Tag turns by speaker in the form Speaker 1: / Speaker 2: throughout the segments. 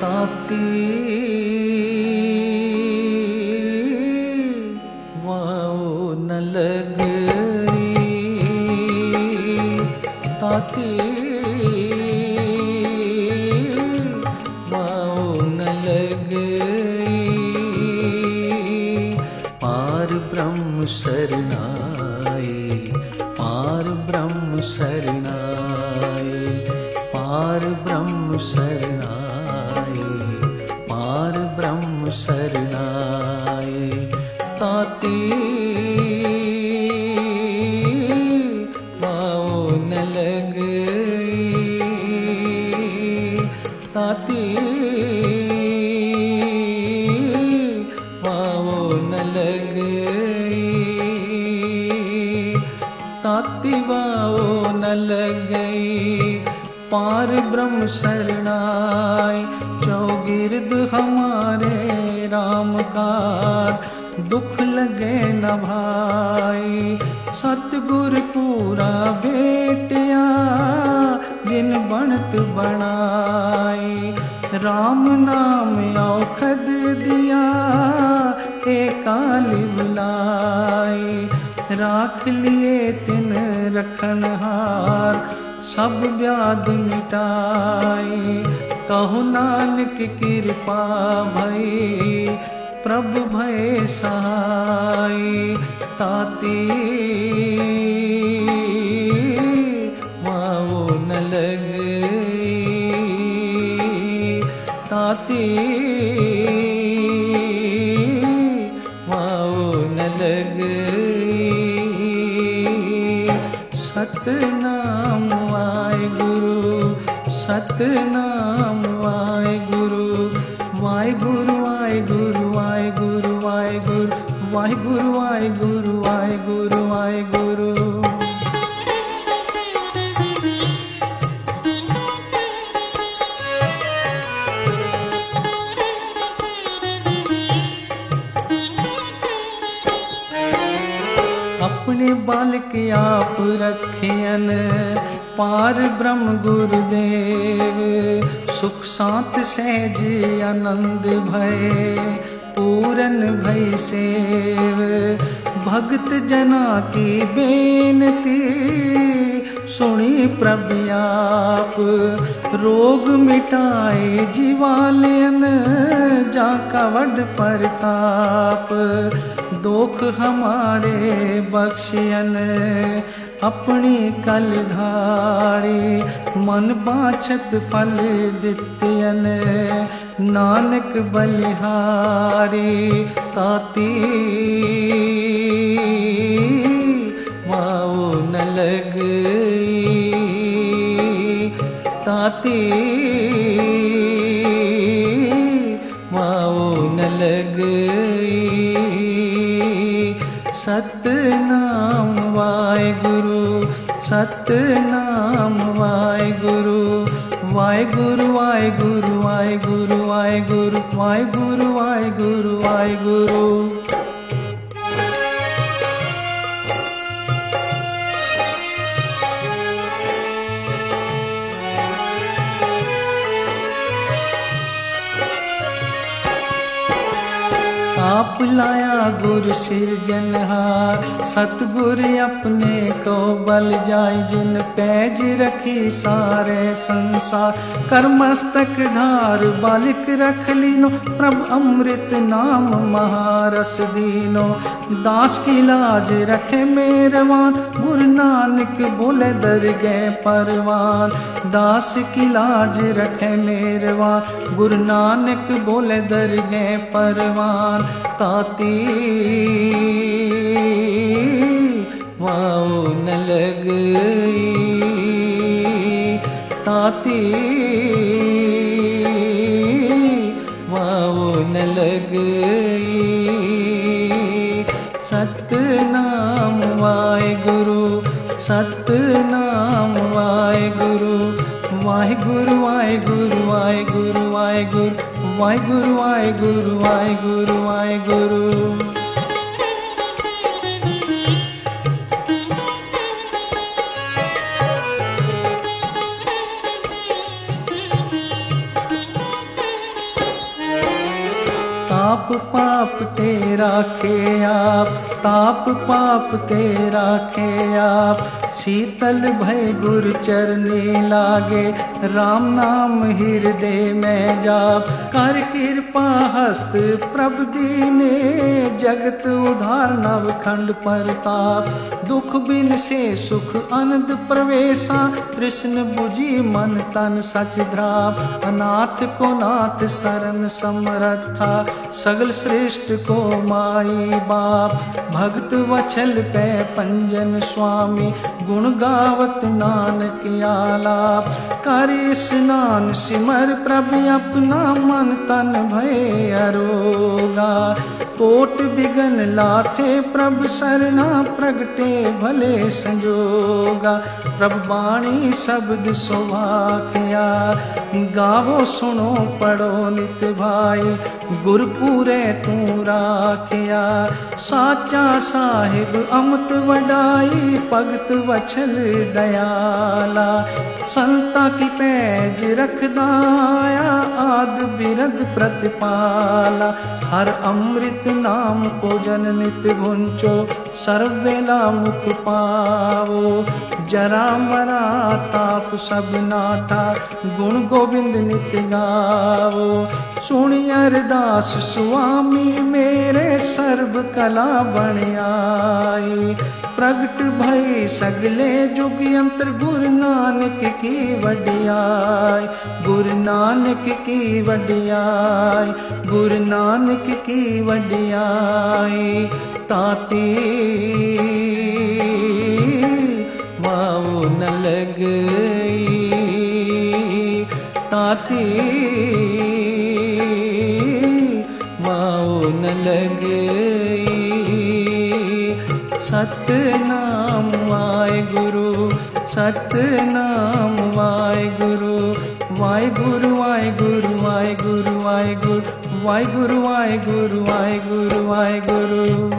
Speaker 1: ताती वाओ न लगई, ताती वाओ न लगई। पार ब्रह्म शरणाए, पार ब्रह्म शरणाए, पार ब्रह्म शरणाए, पार ब्रह्म शरणाए। ताती वाओ न लगई, ताती वाओ न लगई, ताती वाओ न लगई। पार ब्रह्म शरणाए, चौगिर्द हमारे राम कार, दुख लगे न भाई। सतगुर पूरा भेटिया, जिन बनत बनाई। राम नाम औखद दिया, एकाली बुलाई। राख लिए तिन रखनहार, सब व्याध मिटाई। कहो नानक कृपा भई, प्रभु भय सहाय। ताती वाओ न लगई, ताती वाओ न लगई। सतनाम वाहिगुरु, सतनाम वाहिगुरु, वाहिगुरु वाहिगुरु वाहिगुरु वाहिगुरु वाहिगुरु वाहिगुरु वाहिगुरु वाहिगुरु। अपने बालक आप रखियन, पार ब्रह्म गुरुदेव। सुख शांत सहज आनंद भय, पूरन भय सेव। भगत जना की बेनती, सुनी प्रभु आप। रोग मिटाए जीवालयन, जाका वड परताप। दोख हमारे बख्शियन, अपनी कलधारी। मन बाछत फल दित्यन, नानक बलिहारी। ताती वाओ न लगई, ताती वाओ न लगई। सतनाम वाहिगुरु, सतनाम वाहिगुरु, वाहिगुरु वाहिगुरु वाहिगुरु वाहिगुरु वाहिगुरु वाहिगुरु वाहिगुरु। आप लाया गुर सिरजनहार, सतगुर अपने को बल जाय। जिन पैज रखी सारे संसार, कर मस्तक धार बालिक रख लीनो। प्रभु अमृत नाम महारस दीनो। दास की लाज रखे मेरवान, गुरु नानक बोले दरगे परवान। दास की लाज रखे मेरवान, गुरु नानक बोले दरगे परवान। ताती वाओ न लगई, ताती वाओ न लगई। सतनाम वाहिगुरु, सतनाम वाहिगुरु, वाहिगुरु वाहिगुरु वाहिगुरु वाहिगुरु वाहिगुरु वाहिगुरु वाहिगुरु वाहिगुरु। पाप ते राखे आप, ताप पाप ते राखे आप। शीतल भय गुर चरनी लागे, राम नाम हृदय में जाप। कर कृपा हस्त प्रभ दीने, जगत उधार नवखंड परताप। दुख बिन से सुख अनंद प्रवेशा, कृष्ण बुझी मन तन सच ध्राप। अनाथ को नाथ शरण समरथा, सगल श्रेष्ठ को माई बाप। भक्त वचल पे पंजन स्वामी, गुण गावत नानक आलाप। कर स्नान सिमर प्रभु अपना, मन तन भय अरोगा। कोट बिगन लाथे प्रभु सरना, प्रगटे भले संजोगा। प्रभु बाणी शब्द सुभाखिया, गावो सुनो पढ़ो नित भाई। गुरपुरे तू राखिया, साचा साहिब अमत वडाई। भगत वचल दयाला, संता की पैज रखदाया। आद बिरद प्रतिपाला, हर अमृत नाम भोजन नित भुंचो। सर्वेला मुख पावो, जरा मरा ताप सब नाथा। गुण गोविंद नित गावो, सुनि अरदास स्वामी मेरे। सर्व कला बन आई, प्रगट भई सगले जुग यंत्र। गुरु नानक की वडियाई, गुरु नानक की वडियाई, गुरु नानक की वडियाई। ताती वाव न लगई, ताती वाव न लगई। सतनाम वाहेगुरु, सतनाम वाहेगुरु। वाहेगुरु वाहेगुरु वाहेगुरु वाहेगुरु वाहेगुरु वाहेगुरु वाहेगुरु वाहेगुरु।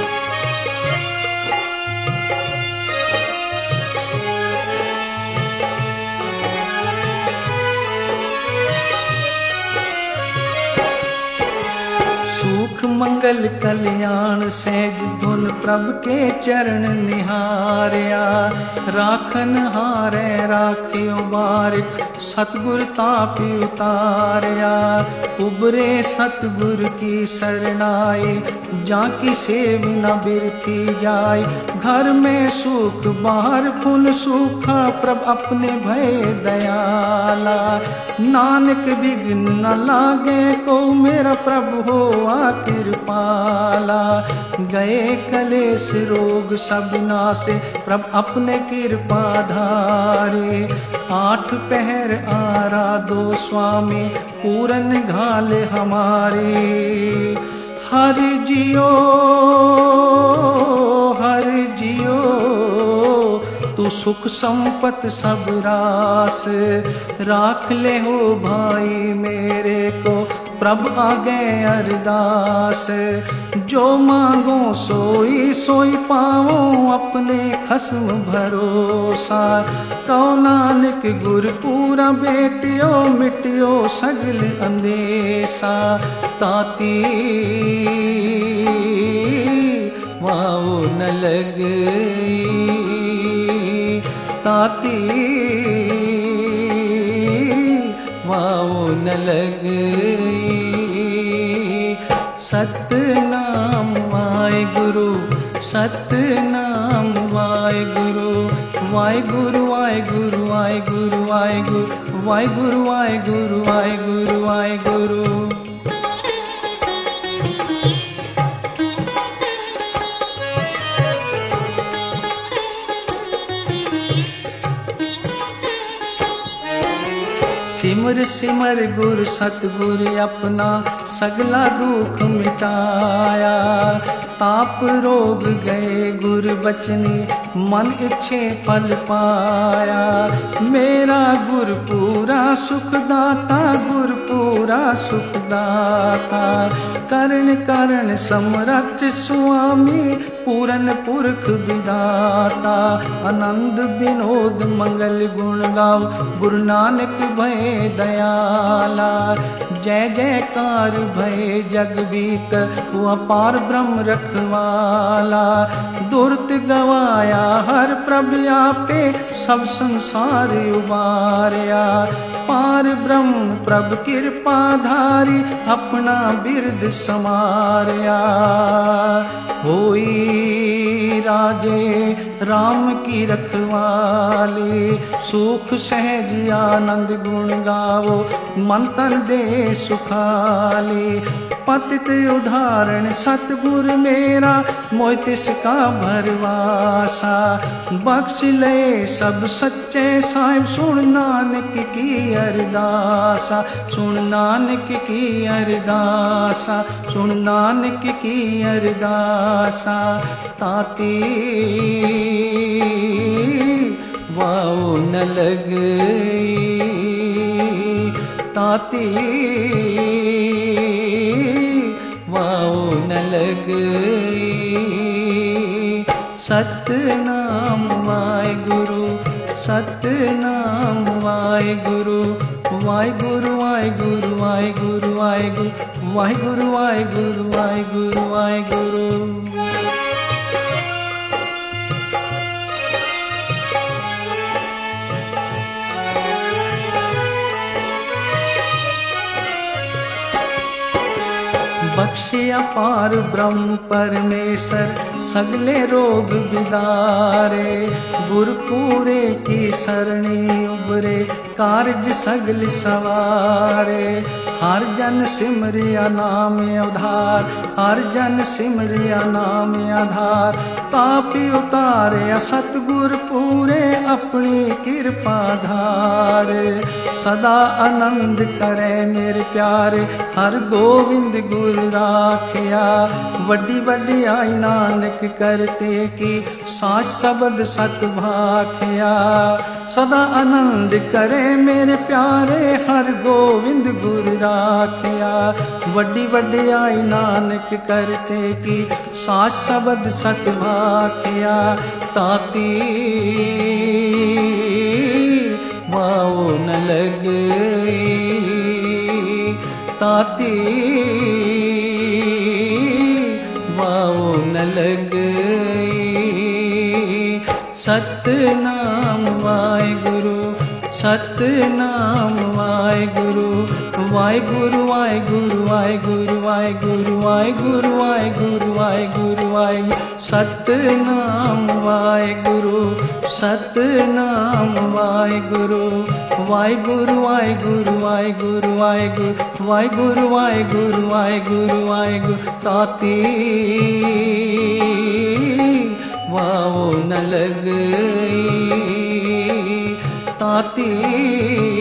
Speaker 1: सुख मंगल कल्याण सहज धुन, प्रभु के चरण निहारया। राखन हारे राखियो बारिक, सतगुर तापि उतारया। उबरे सतगुर की शरणाई, जाकी सेव न बिरथी जाय। घर में सुख बाहर फूल सूखा, प्रभु अपने भय दयाला। नानक बिघ्न न लागे को, मेरा प्रभु हो कृपाला। गए कलेश रोग सब नासे, प्रभु अपने कृपा धारे। आठ पहर आराधो स्वामी, पूरन घाल हमारे। हर जियो हर जियो, तू सुख संपत सब रास। राख ले हो भाई मेरे को, प्रभु आगे अरदास। जो मांगो सोई सोई पाओ, अपने खस्म भरोसा। कहो नानक गुर पूरा बेटियो, मिटियो सगल अंदेशा। ताती वाओ न लगई, ताती वाओ न लगई। सतनाम वाहेगुरु, सतनाम वाहेगुरु। वाहेगुरु वाहेगुरु वाहेगुरु वाहेगुरु वाहेगुरु वाहेगुरु वाहेगुरु वाहेगुरु। सिमर सिमर गुर सतगुर अपना, सगला दुख मिटाया। ताप रोग गए गुर बचनी, मन इच्छे फल पाया। मेरा गुर पूरा सुख दाता, गुर पूरा सुख दाता। करण करण समरथ स्वामी, पूरन पुरख विदाता। आनंद विनोद मंगल गुण गाओ, गुरु नानक भय दयाला। जय जयकार भय जग भीतर, वो अपार ब्रह्म रखवाला। दुर्त गवाया हर प्रभ आपे, सब संसार उबारया। पार ब्रह्म प्रभ कृपाधारी, अपना बिरद समारया। होई राजे राम की रखवाली, सुख सहज आनंद गुण गावो, मन तन दे सुखाली। पतित उदाहरण सतगुर मेरा, मोय तिसका भरवासा। बख्श ले सब सच्चे साहिब, सुन नानक की अरदासा। सुन नानक की अरदासा, सुन नानक की अरदासा। ताती वाओ न लगई, ताती वाओ न लगई। सतनाम वाहिगुरु, सतनाम वाहिगुरु। वाहिगुरु वाहिगुरु वाहिगुरु वाहिगुरु, वाहिगुरु वाहिगुरु वाहिगुरु वाहिगुरु। बख्शे अपार ब्रह्म परमेश्वर, सगले रोग बिदारे। गुरपुरे की सरणी उबरे, कारज सगल सवारे। हर जन सिमरिया नाम उधार, हर जन सिमरिया नाम आधार। तापी उतारे सतगुर पूरे, अपनी कृपा धार। सदा आनंद करे मेरे प्यारे, हर गोविंद गुर राखिया। वड्डी वड्डी आई नानक करते की, साच शब्द सत भाखिया। सदा आनंद करे मेरे प्यारे, हर गोविंद गुर राखिया। वड्डी वड्डी आई नानक करते की, साच शब्द सत भाखिया। ताती वाओ न लगई, ताती वाओ न लगई। सतनाम वाहिगुरु, सतनाम वाहिगुरु। वाहिगुरु वाहिगुरु वाहिगुरु वाहिगुरु वाहिगुरु वाहिगुरु वाहिगुरु वाहिगुरु। सतनाम वाहिगुरु, सतनाम वाहिगुरु। वाहिगुरु वाहिगुरु वाहिगुरु वाहिगुरु वाहिगुरु वाहिगुरु वाहिगुरु वाहिगुरु। ताती वाओ न लगई, ताती